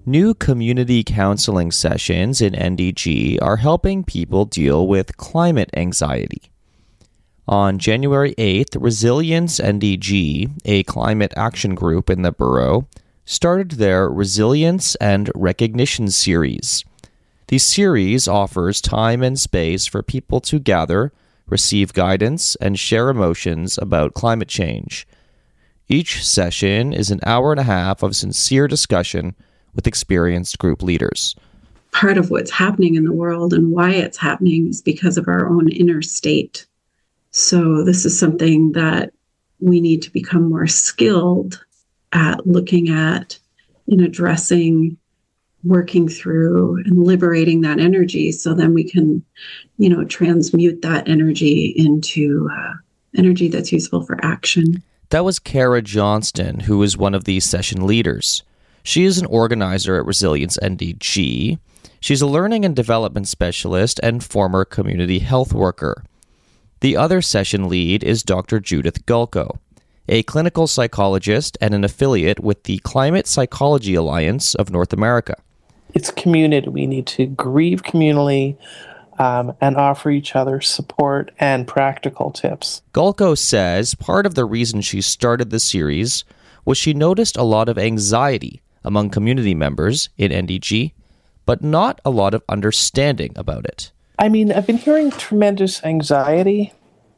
New community counseling sessions in NDG are helping people deal with climate anxiety. On January 8th, Resilience NDG, a climate action group in the borough, started their Resilience and Recognition series. The series offers time and space for people to gather, receive guidance, and share emotions about climate change. Each session is an hour and a half of sincere discussion with experienced group leaders. Part of what's happening in the world and why it's happening is because of our own inner state. So this is something that we need to become more skilled at looking at in addressing, working through, and liberating that energy so then we can, transmute that energy into energy that's useful for action. That was Kara Johnston, who is one of the session leaders. She is an organizer at Resilience NDG. She's a learning and development specialist and former community health worker. The other session lead is Dr. Judith Gulko, a clinical psychologist and an affiliate with the Climate Psychology Alliance of North America. It's community. We need to grieve communally and offer each other support and practical tips. Gulko says part of the reason she started the series was she noticed a lot of anxiety among community members in NDG, but not a lot of understanding about it. I mean, I've been hearing tremendous anxiety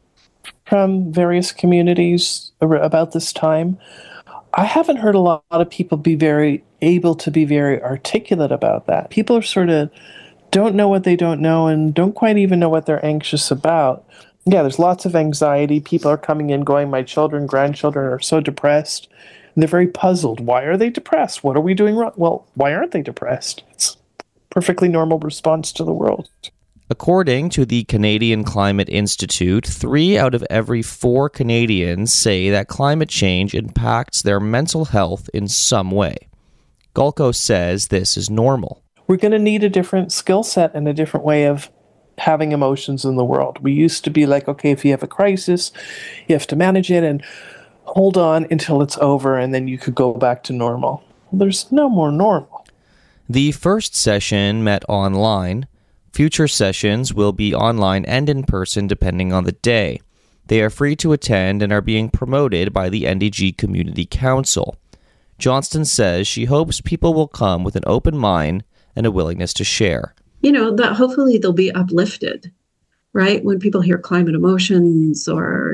from various communities about this time. I haven't heard a lot of people be very able to be very articulate about that. People are sort of don't know what they don't know and don't quite even know what they're anxious about. Yeah, there's lots of anxiety. People are coming in going, my children, grandchildren are so depressed. And they're very puzzled. Why are they depressed? What are we doing wrong? Well, why aren't they depressed? It's a perfectly normal response to the world. According to the Canadian Climate Institute, 3 out of every 4 Canadians say that climate change impacts their mental health in some way. Gulko says this is normal. We're going to need a different skill set and a different way of having emotions in the world. We used to be like, okay, if you have a crisis, you have to manage it and hold on until it's over, and then you could go back to normal. There's no more normal. The first session met online. Future sessions will be online and in person depending on the day. They are free to attend and are being promoted by the NDG Community Council. Johnston says she hopes people will come with an open mind and a willingness to share. That hopefully they'll be uplifted, right? When people hear climate emotions or,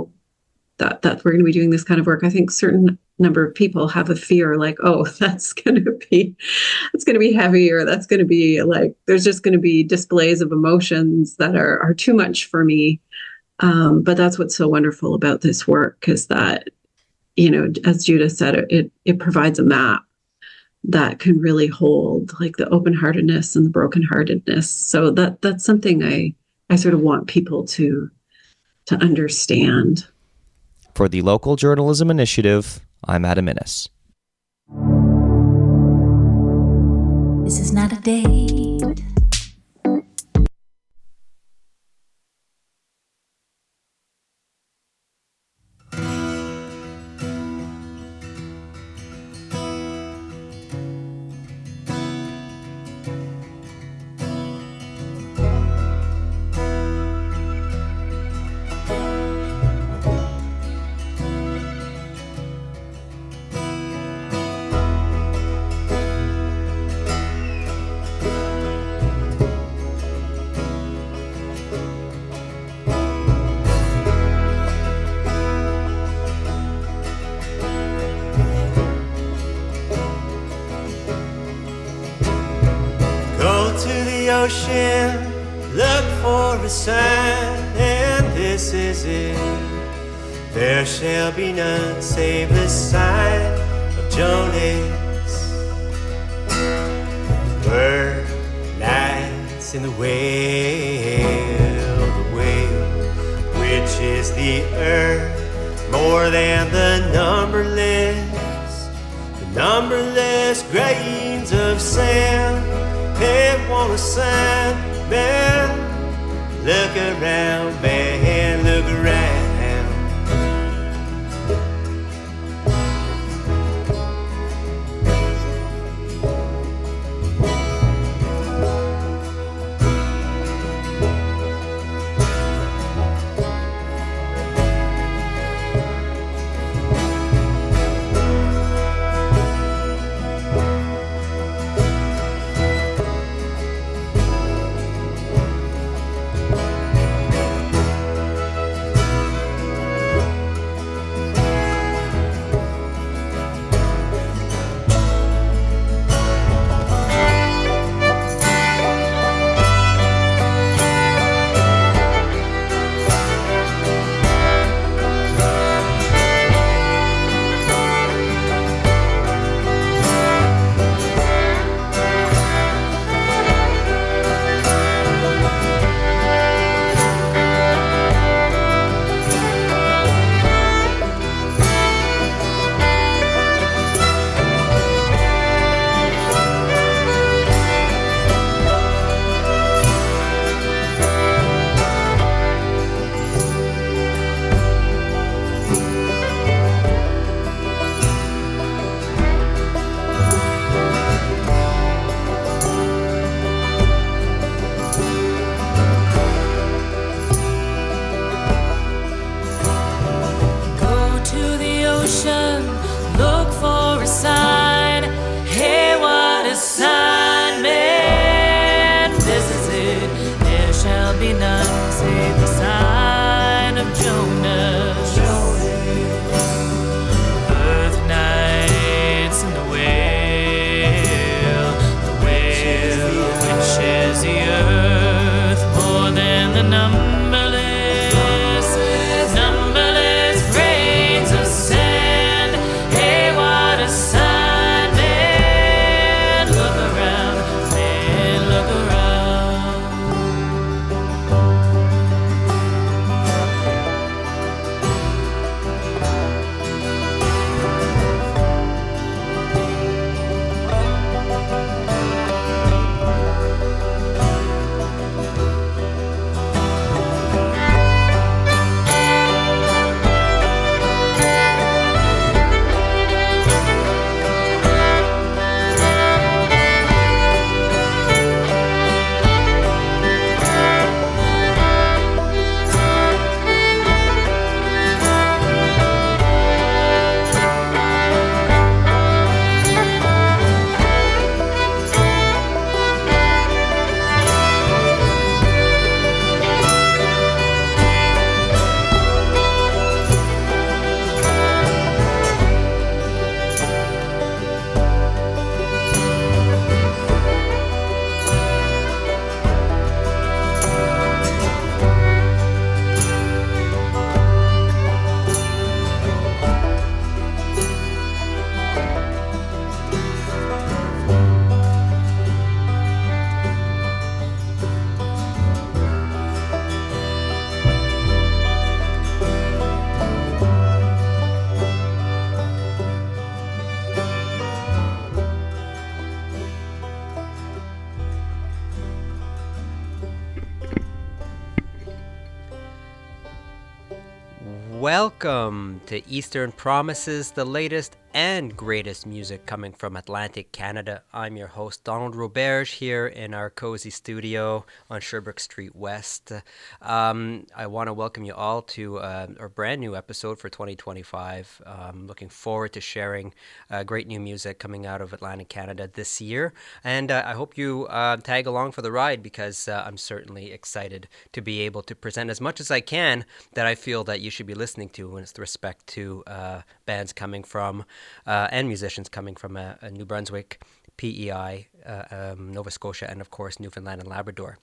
that we're going to be doing this kind of work, I think certain number of people have a fear like, oh, that's going to be heavy, or that's going to be like, there's just going to be displays of emotions that are too much for me. But that's what's so wonderful about this work is that, as Judith said, it provides a map that can really hold like the open-heartedness and the broken-heartedness. So that's something I sort of want people to understand. For the Local Journalism Initiative, I'm Adam Innes. This is not a date. Ocean, look for a sign, and this is it. There shall be none save the sign of Jonas. Word lies in the whale, which is the earth, more than the numberless grains of sand. They want a sign, man. Look around, man, look around. ocean, look for a sign. Hey, what a sign, man. This is it. There shall be none save the sign of Jonah. Earth nights in the whale which is the earth more than the numberless grains of sand. Hey, what a sign, man. Look around, man, look around. Welcome to Eastern Promises, the latest and greatest music coming from Atlantic Canada. I'm your host, Donald Roberge, here in our cozy studio on Sherbrooke Street West. I want to welcome you all to our brand new episode for 2025. Looking forward to sharing great new music coming out of Atlantic Canada this year. And I hope you tag along for the ride, because I'm certainly excited to be able to present as much as I can that I feel that you should be listening to with respect to bands coming from and musicians coming from New Brunswick, PEI, Nova Scotia, and of course Newfoundland and Labrador.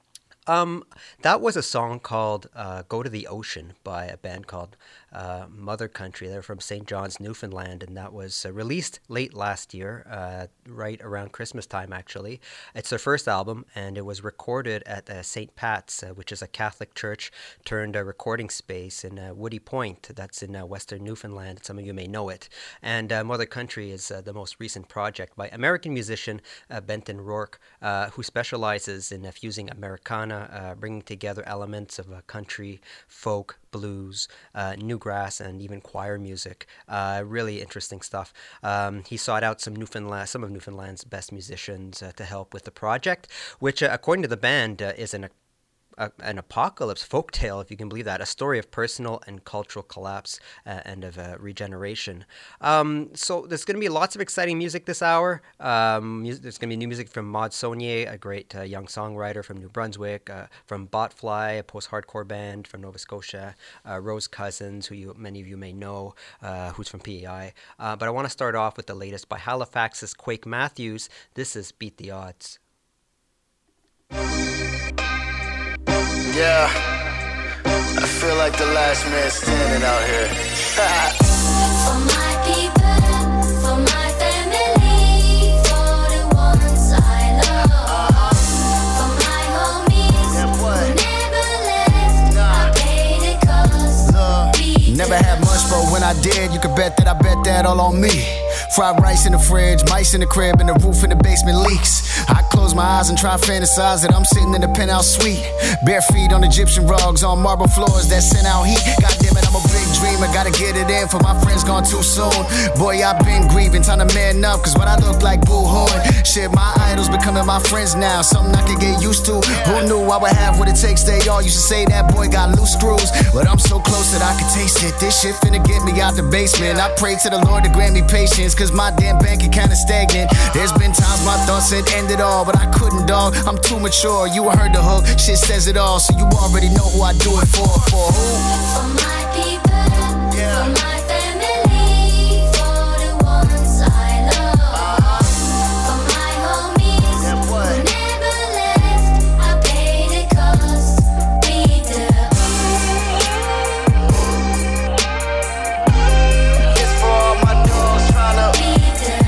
That was a song called Go to the Ocean by a band called Mother Country. They're from St. John's, Newfoundland, and that was released late last year, right around Christmas time, actually. It's their first album, and it was recorded at St. Pat's, which is a Catholic church turned recording space in Woody Point. That's in western Newfoundland. Some of you may know it. And Mother Country is the most recent project by American musician Benton Rourke, who specializes in fusing Americana, bringing together elements of country, folk, blues, newgrass, and even choir music. Really interesting stuff. He sought out some of Newfoundland's best musicians to help with the project, which, according to the band, is an apocalypse folktale, if you can believe that, a story of personal and cultural collapse and of regeneration. So there's going to be lots of exciting music this hour. There's going to be new music from Maud Saunier, a great young songwriter from New Brunswick, from Botfly, a post-hardcore band from Nova Scotia, Rose Cousins, who many of you may know, who's from PEI. But I want to start off with the latest by Halifax's Quake Matthews. This is Beat the Odds. Yeah, I feel like the last man standing out here. For my people, for my family, for the ones I love, for my homies who never left, I paid the cost. Never had much, but when I did, you could bet that all on me. Fried rice in the fridge, mice in the crib, and the roof in the basement leaks. I close my eyes and try to fantasize that I'm sitting in the penthouse suite. Bare feet on Egyptian rugs, on marble floors that send out heat. God damn it, I'm a big dreamer, gotta get it in for my friends gone too soon. Boy, I've been grieving, time to man up, cause what I look like Boo Hoon. Shit, my idols becoming my friends now, something I could get used to. Who knew I would have what it takes? They all used to say that boy got loose screws, but I'm so close that I can taste it. This shit finna get me out the basement. I pray to the Lord to grant me patience, cause my damn bank account is stagnant. There's been times my thoughts said end it all, but I couldn't, dog. I'm too mature, you heard the hook, shit says it all, so you already know who I do it for. For who? For my people, for my family, for the ones I love, for my homies who never left. I pay the cost, be the It's for all my dogs tryna. be the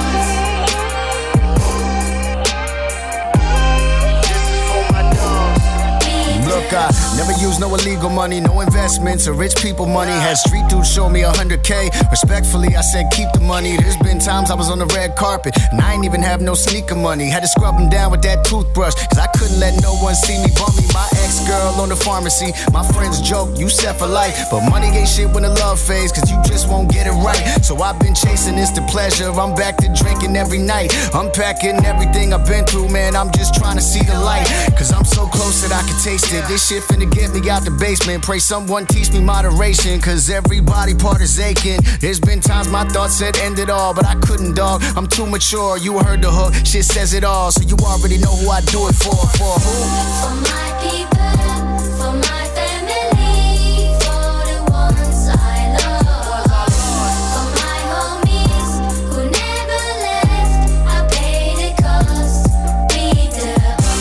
This is for my dogs. be Look, I never use no illegal money, no investments or rich people money. Had street dudes show me 100K. Respectfully, I said keep the money. There's been times I was on the red carpet and I ain't even have no sneaker money. Had to scrub them down with that toothbrush, cause I couldn't let no one see me bum me. My ex-girl on the pharmacy, my friends joke, you set for life. But money ain't shit when the love fades, cause you just won't get it right. So I've been chasing instant pleasure, I'm back to drinking every night. Unpacking everything I've been through, man, I'm just trying to see the light. Cause I'm so close that I can taste it. This shit finna get me out the basement. Pray someone teach me moderation, cause every body part is aching. There's been times my thoughts said end it all, but I couldn't, dog. I'm too mature, you heard the hook, shit says it all, so you already know who I do it for. For who? for my people, for my family, for the ones I love, for my homies who never left. I pay the cost, be the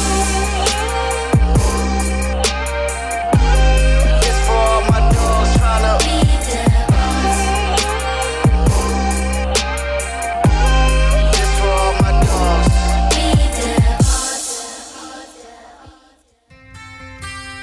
It's for all my dogs tryna. be the It's for all my dogs. be the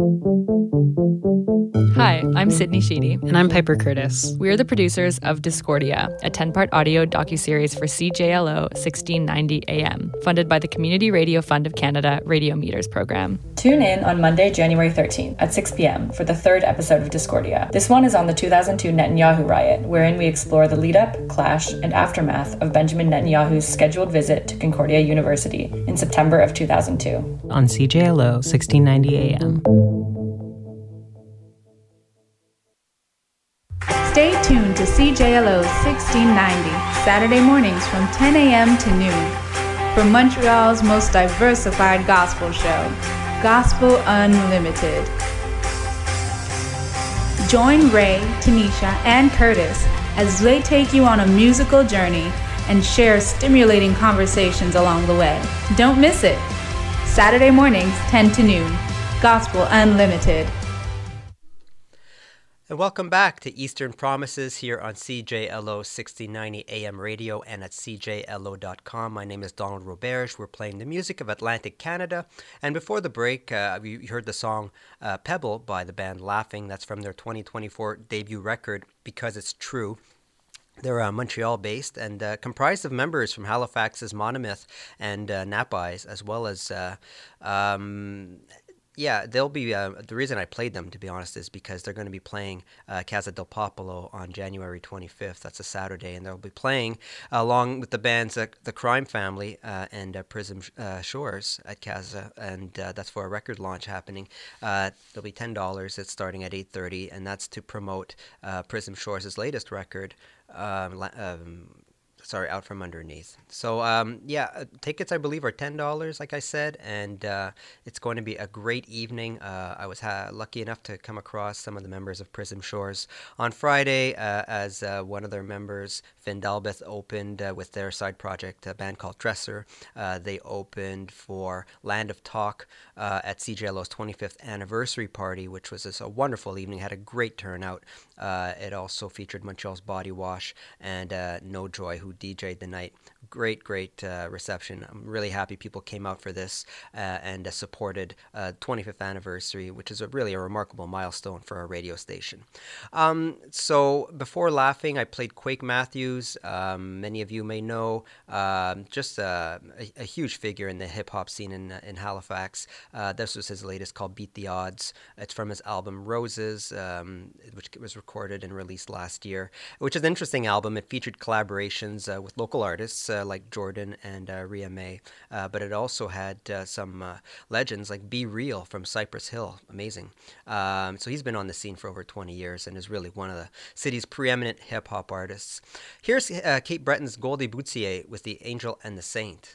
Hi, I'm Sydney Sheedy. And I'm Piper Curtis. We are the producers of Discordia, a 10-part audio docuseries for CJLO 1690 AM, funded by the Community Radio Fund of Canada Radio Meters program. Tune in on Monday, January 13th at 6 p.m. for the third episode of Discordia. This one is on the 2002 Netanyahu riot, wherein we explore the lead-up, clash, and aftermath of Benjamin Netanyahu's scheduled visit to Concordia University in September of 2002. On CJLO 1690 AM. Stay tuned to CJLO 1690, Saturday mornings from 10 a.m. to noon, for Montreal's most diversified gospel show, Gospel Unlimited. Join Ray, Tanisha, and Curtis as they take you on a musical journey and share stimulating conversations along the way. Don't miss it. Saturday mornings, 10 to noon, Gospel Unlimited. And welcome back to Eastern Promises here on CJLO 1690 AM radio and at cjlo.com. My name is Donald Roberge. We're playing the music of Atlantic Canada. And before the break, we heard the song Pebble by the band Laughing. That's from their 2024 debut record, Because It's True. They're Montreal-based and comprised of members from Halifax's Monomyth and Napeyes, as well as... Yeah, they'll be, the reason I played them, to be honest, is because they're going to be playing Casa del Popolo on January 25th. That's a Saturday, and they'll be playing along with the bands The Crime Family and Prism Shores at Casa, and that's for a record launch happening. There'll be $10. It's starting at 8:30, and that's to promote Prism Shores' latest record, Out From Underneath. So, tickets, I believe, are $10, like I said, and it's going to be a great evening. I was lucky enough to come across some of the members of Prism Shores on Friday as one of their members, Finn Dalbeth, opened with their side project, a band called Dresser. They opened for Land of Talk at CJLO's 25th anniversary party, which was just a wonderful evening, had a great turnout. It also featured Montreal's Body Wash and No Joy, who DJ'd the night. Great reception. I'm really happy people came out for this and supported 25th anniversary, which is really a remarkable milestone for our radio station. So before Laughing, I played Quake Matthews. Many of you may know, just a huge figure in the hip-hop scene in Halifax. This was his latest, called Beat the Odds. It's from his album Roses, which was recorded and released last year, which is an interesting album. It featured collaborations with local artists like Jordan and Rhea May, but it also had some legends like Be Real from Cypress Hill. Amazing. So he's been on the scene for over 20 years and is really one of the city's preeminent hip-hop artists. Here's Kate Breton's Goldie Boutier with The Angel and the Saint.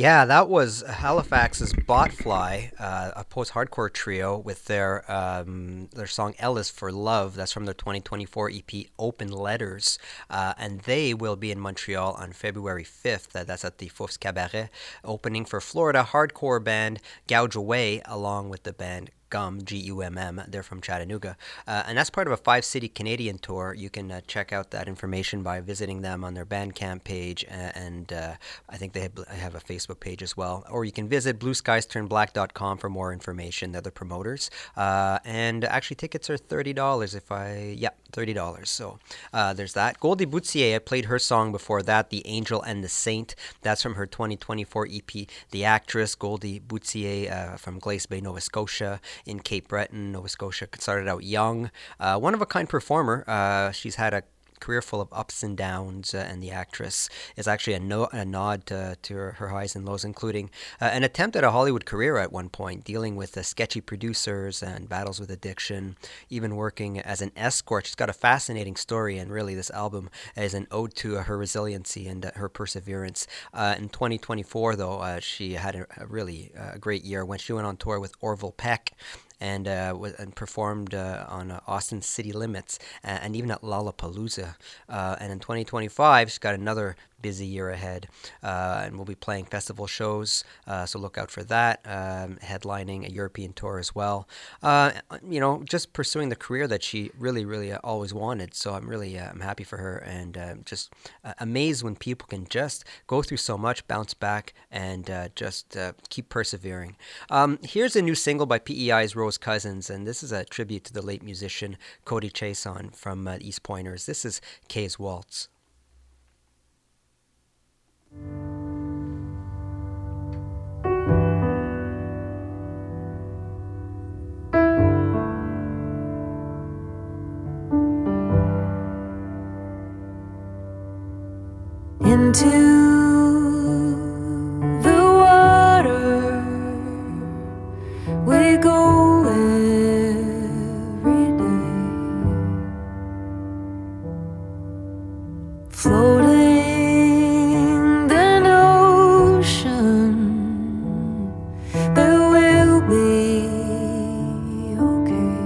Yeah, that was Halifax's Botfly, a post-hardcore trio with their song "Ellis for Love." That's from their 2024 EP "Open Letters," and they will be in Montreal on February 5th. That's at the Fouf's Cabaret, opening for Florida hardcore band Gouge Away, along with the band GUM, G-U-M-M. They're from Chattanooga. And that's part of a 5-city Canadian tour. You can check out that information by visiting them on their Bandcamp page, and I think they have a Facebook page as well. Or you can visit blueskiesturnblack.com for more information. They're the promoters. And actually, tickets are $30 $30. So there's that. Goldie Boutier, I played her song before that, The Angel and the Saint. That's from her 2024 EP, The Actress. Goldie Boutier from Glace Bay, Nova Scotia, in Cape Breton, Nova Scotia. Started out young. One of a kind performer. She's had a career full of ups and downs, and The Actress is actually a nod to her highs and lows, including an attempt at a Hollywood career at one point, dealing with sketchy producers and battles with addiction, even working as an escort. She's got a fascinating story, and really this album is an ode to her resiliency and her perseverance. In 2024, though, she had a really great year when she went on tour with Orville Peck, and performed on Austin City Limits and even at Lollapalooza. And in 2025, she's got another busy year ahead, and we'll be playing festival shows, so look out for that, headlining a European tour as well. Just pursuing the career that she really always wanted. So I'm happy for her, and just amazed when people can just go through so much, bounce back, and just keep persevering. Here's a new single by PEI's Rose Cousins, and this is a tribute to the late musician Cody Chason from East Pointers. This is Kay's Waltz. Into the water we go every day, floating the ocean. There will be okay.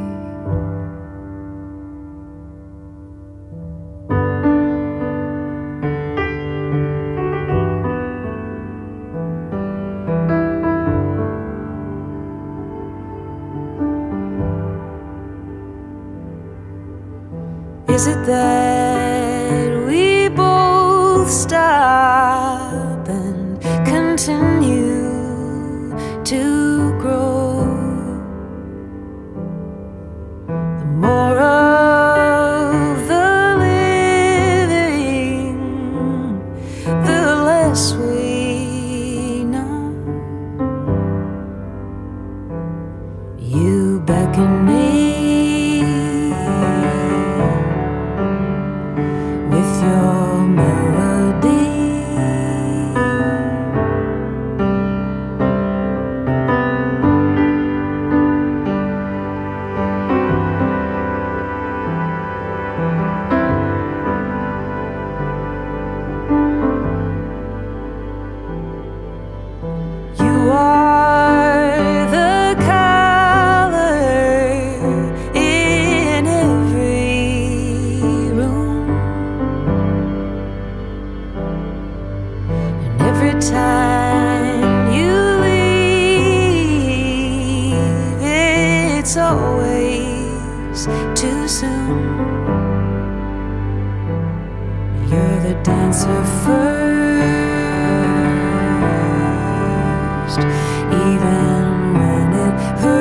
Is it that we both stop and continue to grow? The more of the living, the less we know. You beckon me with your melody. You are the color in every room, and every time you leave, it's always too soon. You're the dancer first, even when it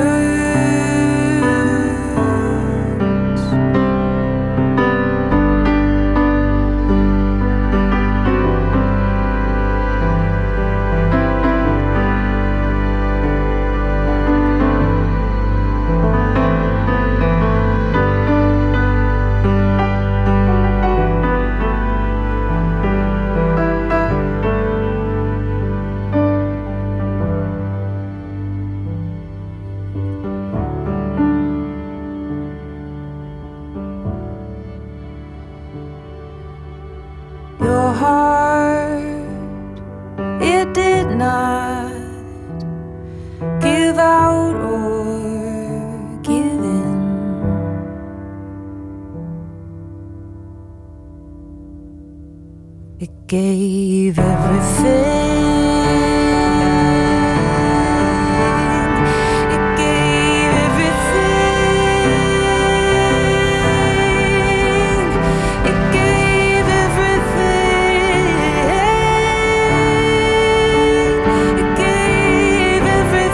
hurts. gave everything. It gave everything. It gave everything. It gave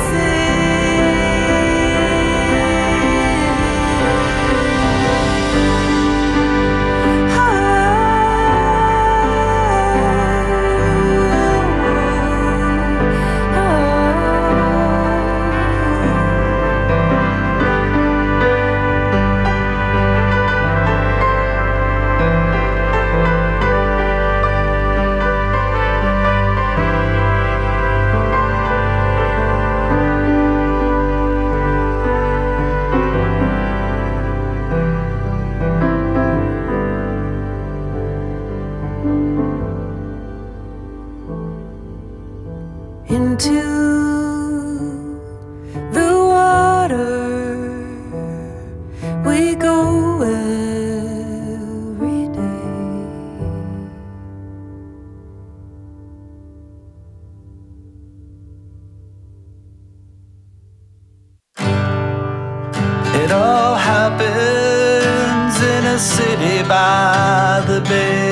into the water we go every day. It all happens in a city by the bay.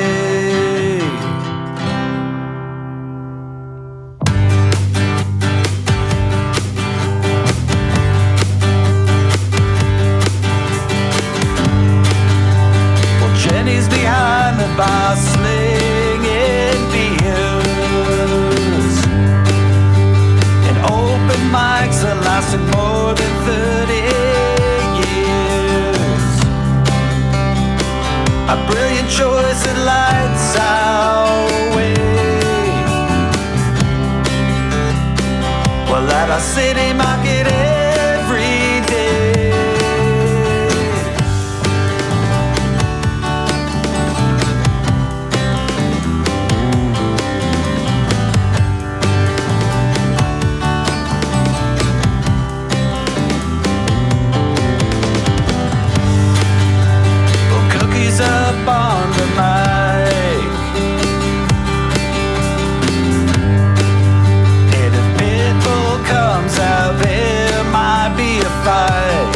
Jenny's behind the bar slinging beers, and open mics are lasting more than 30 years. A brilliant choice that lights our way. Well, at our city market every day. Up on the mic, and if Pitbull comes out, there might be a fight.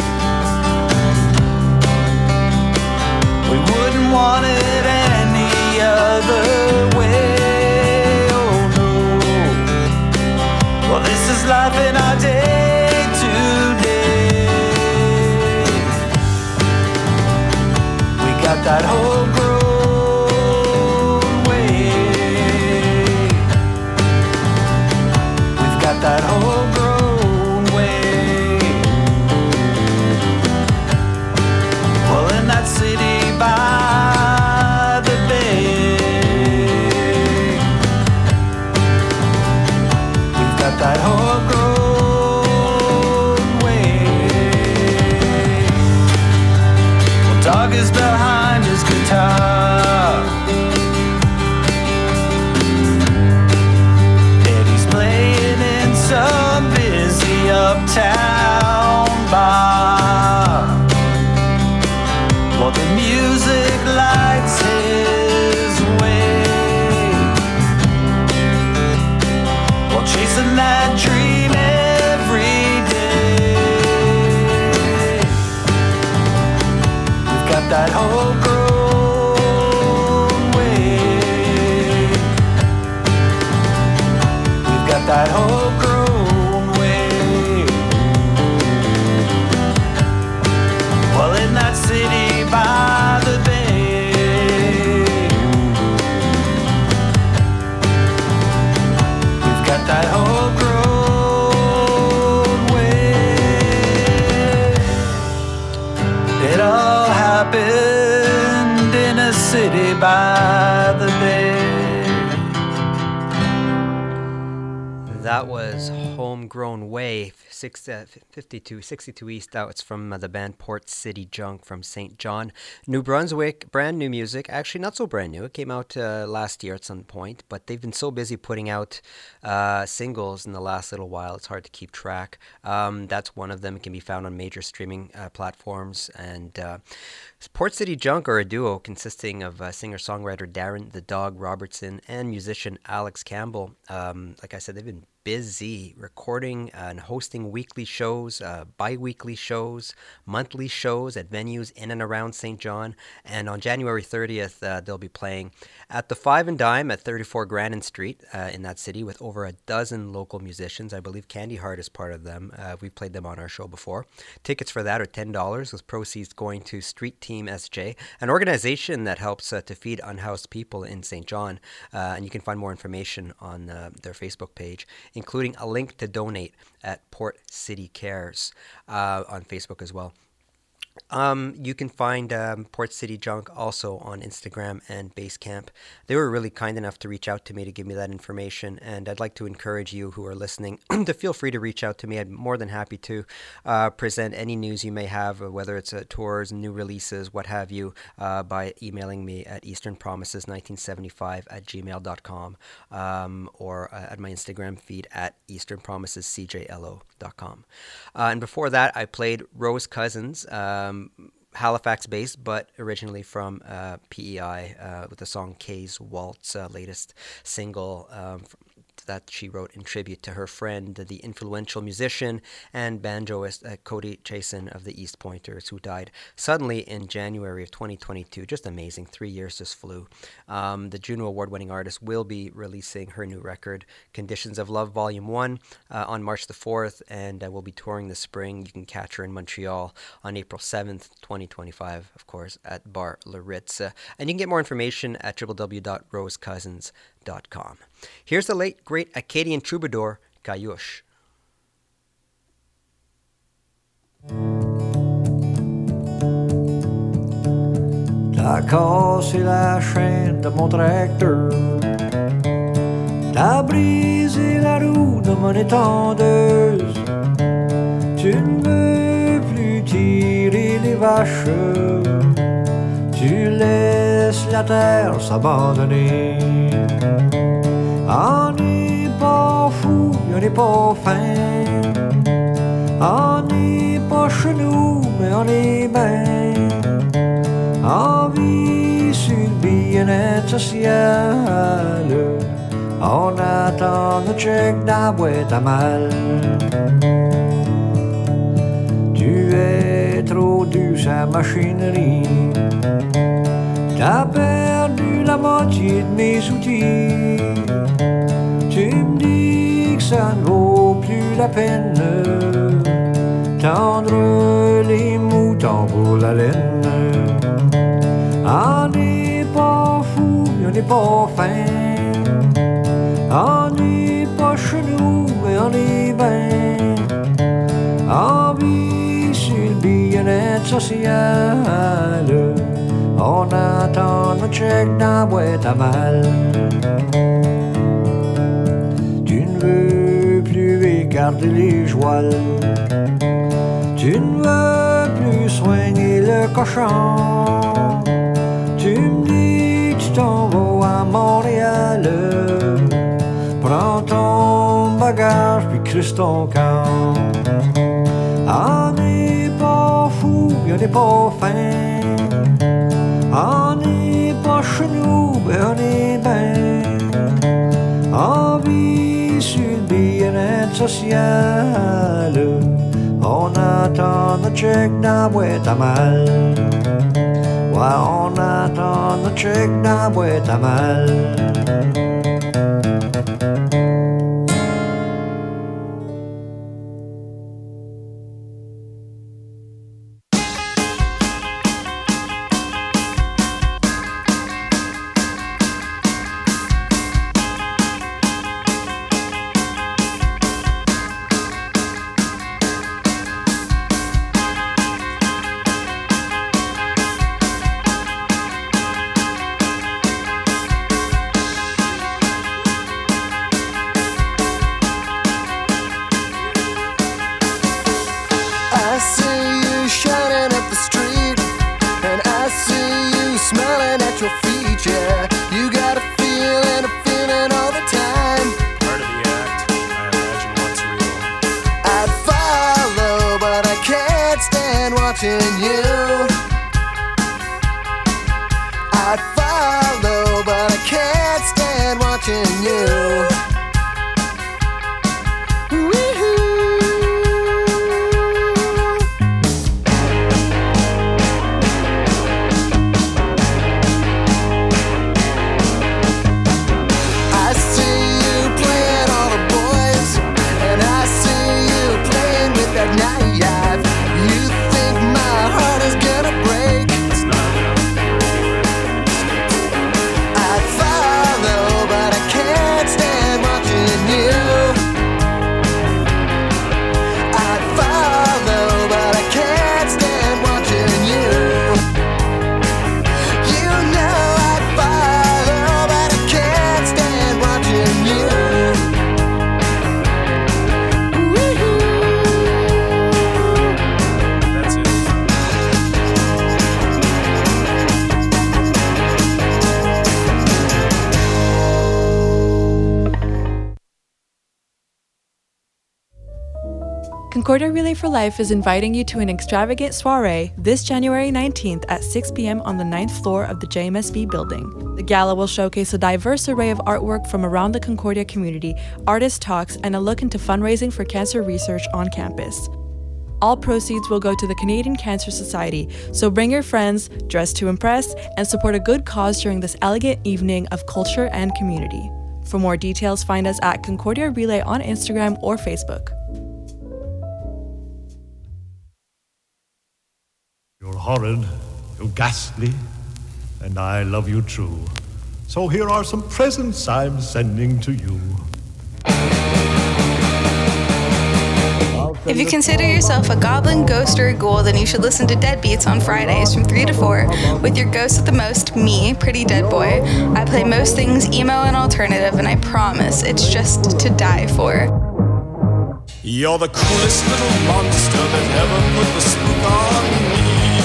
We wouldn't want it any other way. Oh no. Well, this is life in our day to day. Got that homegrown way. We've got that homegrown way. Well, in that city by the bay, we've got that homegrown way. Well, dog is behind his guitar, and he's playing in some busy uptown bar. Well, the music lights his way, while chasing that dream every day. We've got that homegrown way. We've got that homegrown way. Well, in that city by the bay, we've got that homegrown way. It all happened in a city by the bay. That was Homegrown Way, 62 East out. It's from the band Port City Junk from St. John, New Brunswick. Brand new music. Actually, not so brand new. It came out last year at some point, but they've been so busy putting out singles in the last little while, it's hard to keep track. That's one of them. It can be found on major streaming platforms. And Port City Junk are a duo consisting of singer-songwriter Darren the Dog Robertson and musician Alex Campbell. Like I said, they've been busy recording and hosting weekly shows, bi-weekly shows, monthly shows at venues in and around St. John. And on January 30th, they'll be playing at the Five and Dime at 34 Grandin Street in that city with over a dozen local musicians. I believe Candy Heart is part of them. We've played them on our show before. Tickets for that are $10, with proceeds going to Street Team SJ, an organization that helps to feed unhoused people in St. John. And you can find more information on their Facebook page, including a link to donate at Port City Cares on Facebook as well. You can find Port City Junk also on Instagram and Basecamp. They were really kind enough to reach out to me to give me that information, and I'd like to encourage you who are listening to feel free to reach out to me. I'm more than happy to present any news you may have, whether it's tours, new releases, what have you, by emailing me at easternpromises1975@gmail.com or at my Instagram feed at easternpromisescjlo.com. And before that, I played Rose Cousins, Halifax-based, but originally from PEI, with the song Kay's Waltz, latest single that she wrote in tribute to her friend, the influential musician and banjoist Cody Chasen of the East Pointers, who died suddenly in January of 2022. Just amazing. 3 years just flew. The Juno Award-winning artist will be releasing her new record, Conditions of Love Volume 1, on March the 4th, and will be touring this spring. You can catch her in Montreal on April 7th, 2025, of course, at Bar Le Ritz. And you can get more information at www.rosecousins.com. Here's the late, great Acadian troubadour, Caillouche. T'as cassé la chaîne de mon tracteur, t'as brisé la roue de mon étendeuse, tu ne veux plus tirer les vaches, tu laisses la terre s'abandonner. On n'est pas fou, on n'est pas fin, on n'est pas chez nous, mais on est bien. On vit sur le bien-être social, on attend le chèque dans la boîte à mal. Tu es trop douce à machinerie, t'as perdu la moitié de mes outils. Tu me dis que ça ne vaut plus la peine, tendre les moutons pour la laine. On n'est pas fou, on n'est pas fin, on n'est pas chez nous, mais on est bien. On vit sur le bien-être social, on attend le chèque dans la boîte à mal. Tu ne veux plus écarter les jouals, tu ne veux plus soigner le cochon. Tu me dis que tu t'en vas à Montréal, prends ton bagage puis crisse ton camp. On n'est pas fou, on n'est pas fin, on n'est pas chez nous, mais on est bien. On vit sur le bien-être social, on attend le chèque dans la boîte à mal. Ouais, on attend le chèque dans la boîte à mal. can't stand watching you. I'd follow, but I can't stand watching you. Concordia Relay for Life is inviting you to an extravagant soiree this January 19th at 6 p.m. on the 9th floor of the JMSB building. The gala will showcase a diverse array of artwork from around the Concordia community, artist talks, and a look into fundraising for cancer research on campus. All proceeds will go to the Canadian Cancer Society, so bring your friends, dress to impress, and support a good cause during this elegant evening of culture and community. For more details, find us at Concordia Relay on Instagram or Facebook. You're horrid, you're ghastly, and I love you true. So here are some presents I'm sending to you. If you consider yourself a goblin, ghost, or a ghoul, then you should listen to Deadbeats on Fridays from 3 to 4 with your ghost at the most, me, Pretty Dead Boy. I play most things emo and alternative, and I promise it's just to die for. You're the coolest little monster that ever put the spook on me.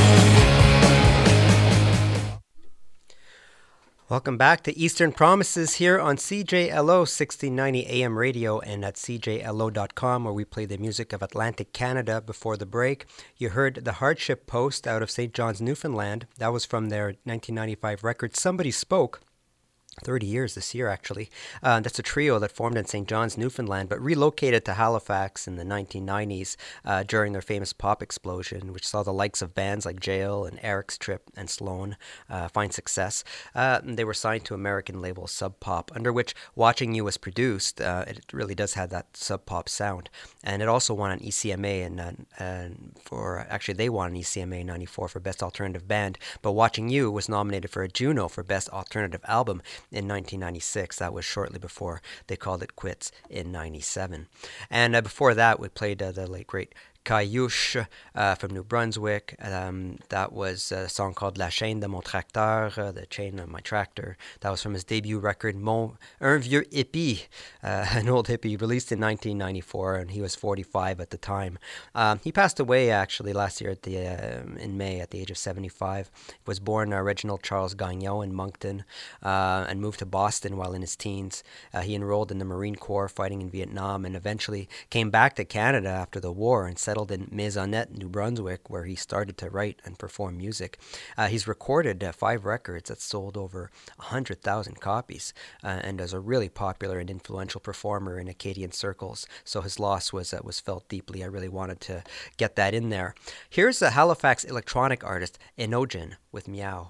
Welcome back to Eastern Promises here on CJLO 1690 AM radio and at cjlo.com, where we play the music of Atlantic Canada. Before the break, you heard the Hardship Post out of St. John's, Newfoundland. That was from their 1995 record Somebody Spoke. 30 years this year, actually. That's a trio that formed in St. John's, Newfoundland, but relocated to Halifax in the 1990s during their famous pop explosion, which saw the likes of bands like Jail and Eric's Trip and Sloan find success. They were signed to American label Sub Pop, under which Watching You was produced. It really does have that Sub Pop sound. And it also won an ECMA, they won an ECMA 94 for Best Alternative Band, but Watching You was nominated for a Juno for Best Alternative Album in 1996. That was shortly before they called it quits in 97. And before that, we played the late great Caillouche from New Brunswick. That was a song called La chaîne de mon tracteur, the chain of my tractor. That was from his debut record, Un vieux hippie, an old hippie, released in 1994, and he was 45 at the time. He passed away actually last year in May at the age of 75. He was born Reginald Charles Gagnon in Moncton and moved to Boston while in his teens. He enrolled in the Marine Corps fighting in Vietnam and eventually came back to Canada after the war and settled in Maisonnette, New Brunswick, where he started to write and perform music. He's recorded 5 records that sold over 100,000 copies and is a really popular and influential performer in Acadian circles. So his loss was felt deeply. I really wanted to get that in there. Here's a Halifax electronic artist, Enogen, with Meow.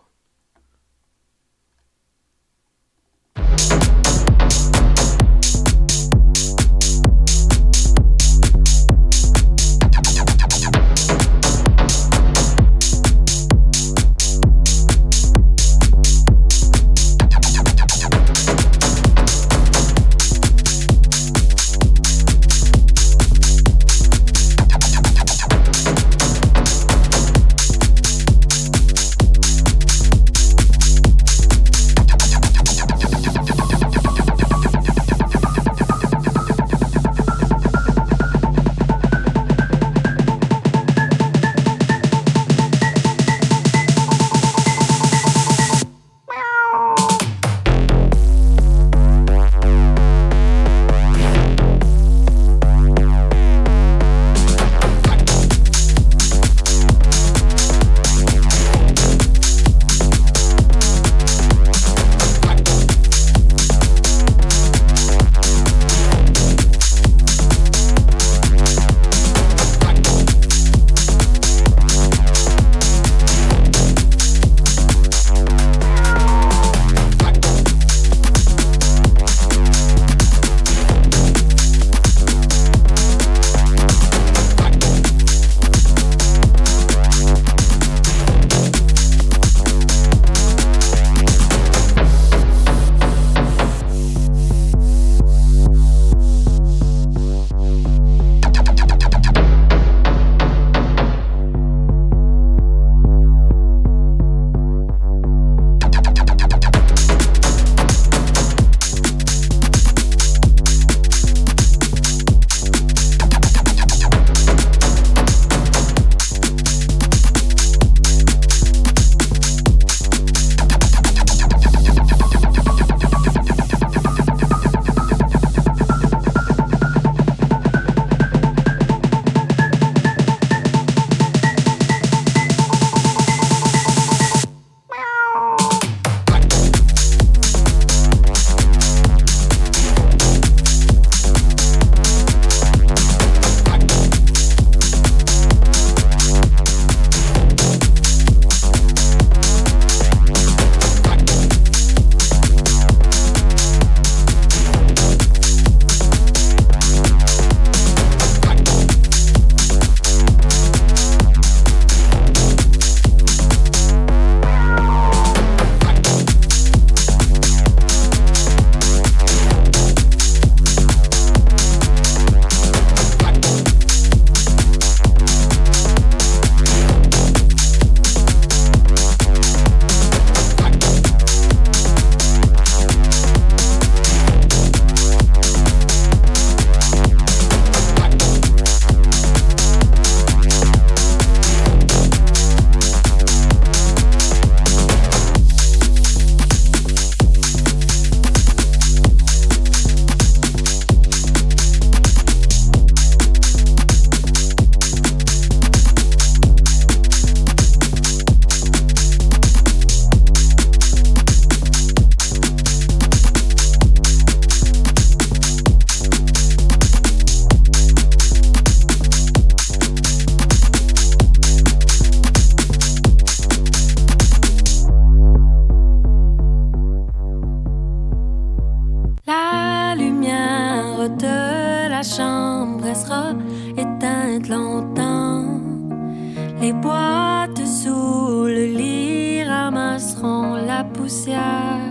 Les boîtes sous le lit ramasseront la poussière.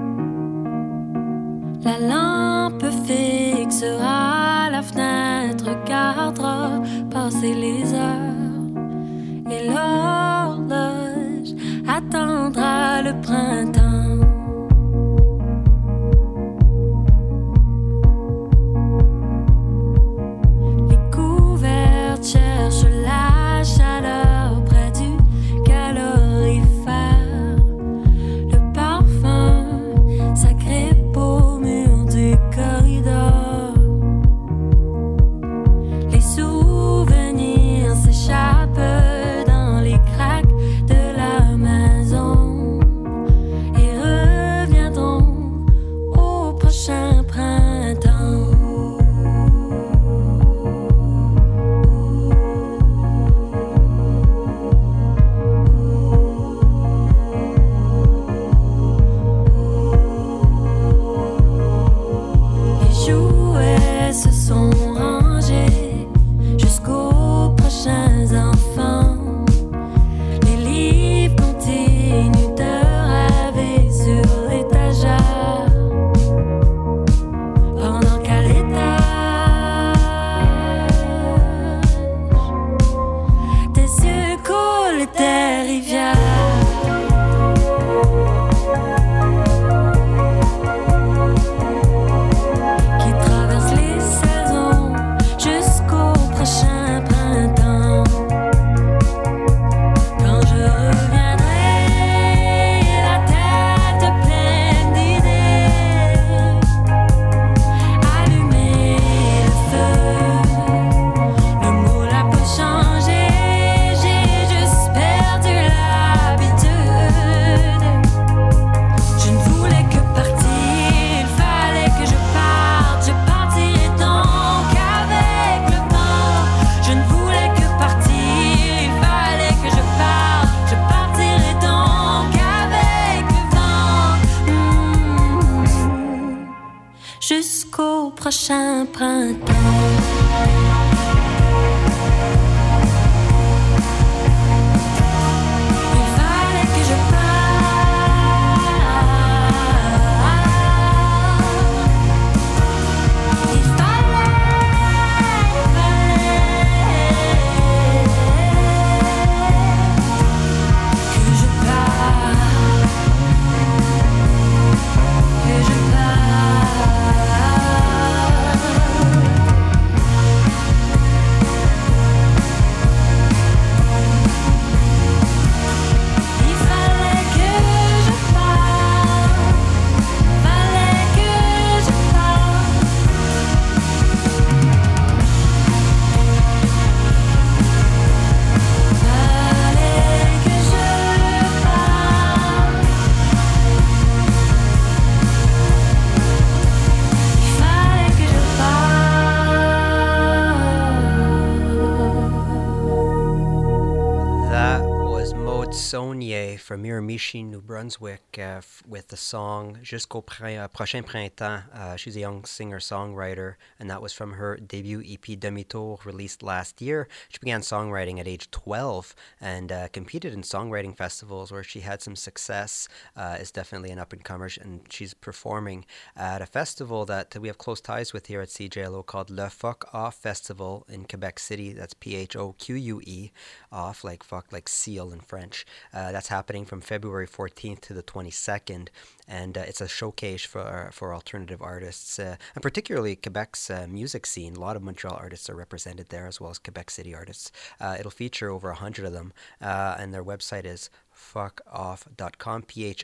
La lampe fixera la fenêtre, regardera passer les heures. Et l'horloge attendra le printemps. Cherche la chaleur près du calorifère. Le parfum s'agrippe au mur du corridor. Les souvenirs s'échappent dans les craques de la maison et reviendront au prochain printemps. Se sont rangés jusqu'aux prochains enfants. Les livres continuent de rêver sur l'étagère, pendant qu'à l'étage des yeux coulent des rivières. Jusqu'au prochain printemps. From Miramichi, New Brunswick, with the song Jusqu'au prochain printemps. She's a young singer-songwriter, and that was from her debut EP Demi-Tour, released last year. She began songwriting at age 12 and competed in songwriting festivals where she had some success. Is definitely an up-and-comer, and she's performing at a festival that we have close ties with here at CJLO called Le Fuck Off Festival in Quebec City. That's P-H-O-Q-U-E, off like fuck, like seal in French. That's happening from February 14th to the 22nd, and it's a showcase for alternative artists, and particularly Quebec's music scene. A lot of Montreal artists are represented there, as well as Quebec City artists. It'll feature over 100 of them, and their website is fuckoff.com,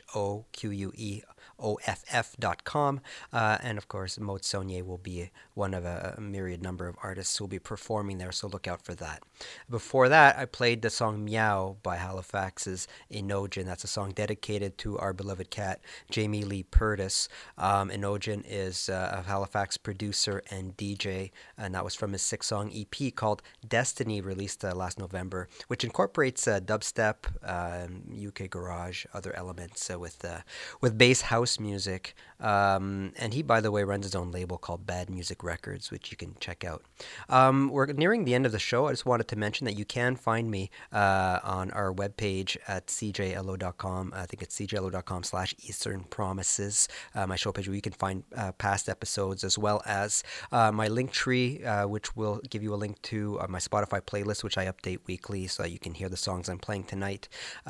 PHOQUEOFF.com, and of course Maud Saunier will be one of a myriad number of artists who will be performing there, so look out for that. Before that, I played the song Meow by Halifax's Inogen. That's a song dedicated to our beloved cat, Jamie Lee Purtis. Inogen is a Halifax producer and DJ, and that was from his 6-song EP called Destiny, released last November, which incorporates dubstep, UK garage, other elements with bass house music. And he, by the way, runs his own label called Bad Music Records, which you can check out. We're nearing the end of the show. I just wanted to mention that you can find me on our webpage at cjlo.com. I think it's cjlo.com/Eastern Promises, my show page where you can find past episodes, as well as my link tree, which will give you a link to my Spotify playlist, which I update weekly so you can hear the songs I'm playing tonight.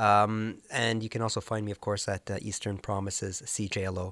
And you can also find me, of course, at Eastern Promises CJLO.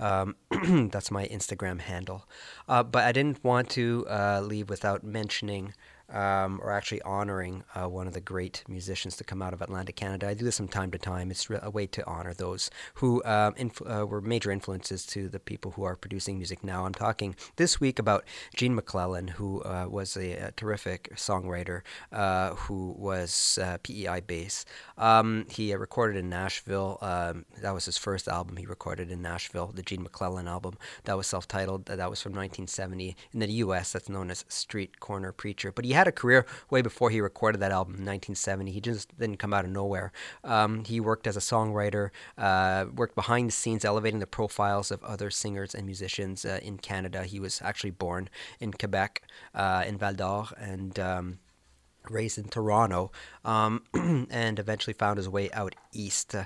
That's my Instagram handle. But I didn't want to leave without mentioning or actually honoring one of the great musicians to come out of Atlantic Canada. I do this from time to time. It's a way to honor those who were major influences to the people who are producing music now. I'm talking this week about Gene MacLellan, who was a terrific songwriter who was PEI bass. He recorded in Nashville. That was his first album he recorded in Nashville, the Gene MacLellan album. That was self-titled. That was from 1970. In the U.S., that's known as Street Corner Preacher. But he had a career way before he recorded that album in 1970. He just didn't come out of nowhere. He worked as a songwriter, worked behind the scenes, elevating the profiles of other singers and musicians in Canada. He was actually born in Quebec, in Val d'Or, and raised in Toronto, and eventually found his way out east.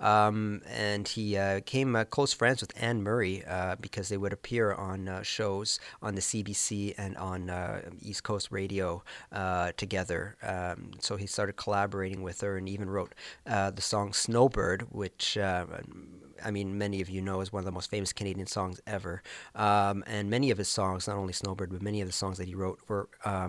And he became close friends with Anne Murray because they would appear on shows on the CBC and on East Coast radio together. So he started collaborating with her and even wrote the song Snowbird, which I mean, many of you know is one of the most famous Canadian songs ever. And many of his songs, not only Snowbird, but many of the songs that he wrote were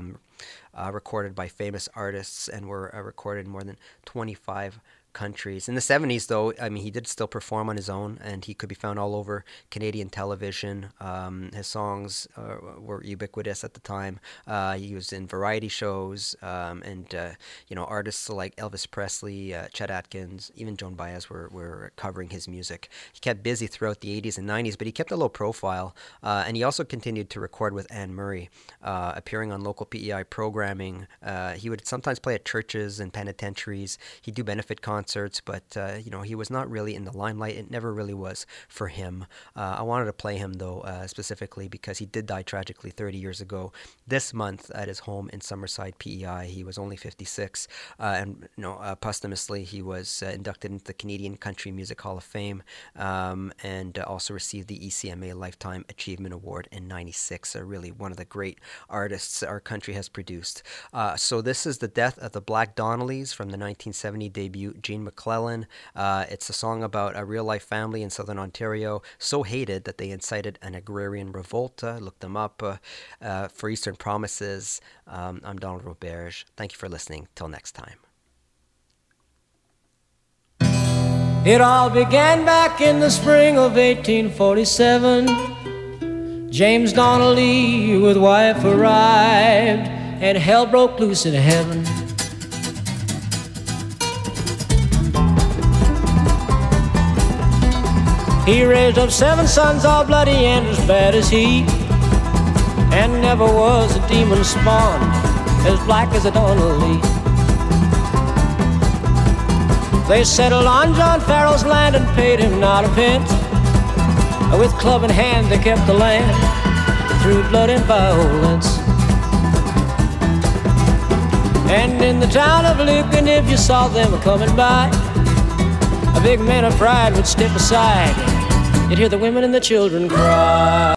recorded by famous artists and were recorded in more than 25 countries. In the 70s, though, I mean, he did still perform on his own, and he could be found all over Canadian television. His songs were ubiquitous at the time. He was in variety shows, and artists like Elvis Presley, Chet Atkins, even Joan Baez were covering his music. He kept busy throughout the 80s and 90s, but he kept a low profile, and he also continued to record with Anne Murray, appearing on local PEI programming. He would sometimes play at churches and penitentiaries. He'd do benefit concerts, but he was not really in the limelight. It never really was for him. I wanted to play him, though, specifically because he did die tragically 30 years ago this month at his home in Summerside, PEI. He was only 56, and posthumously he was inducted into the Canadian Country Music Hall of Fame, and also received the ECMA Lifetime Achievement Award in '96. Really one of the great artists our country has produced. So this is The Death of the Black Donnellys from the 1970 debut Gene MacLellan. It's a song about a real-life family in southern Ontario, so hated that they incited an agrarian revolt. Look them up. For Eastern Promises, I'm Donald Roberge. Thank you for listening. Till next time. It all began back in the spring of 1847. James Donnelly with wife arrived, and hell broke loose in heaven. He raised up 7 sons, all bloody and as bad as he, and never was a demon spawned as black as a Donnelly. They settled on John Farrell's land and paid him not a pence. With club in hand they kept the land through blood and violence. And in the town of Lincoln, if you saw them coming by, a big man of pride would step aside. You'd hear the women and the children cry.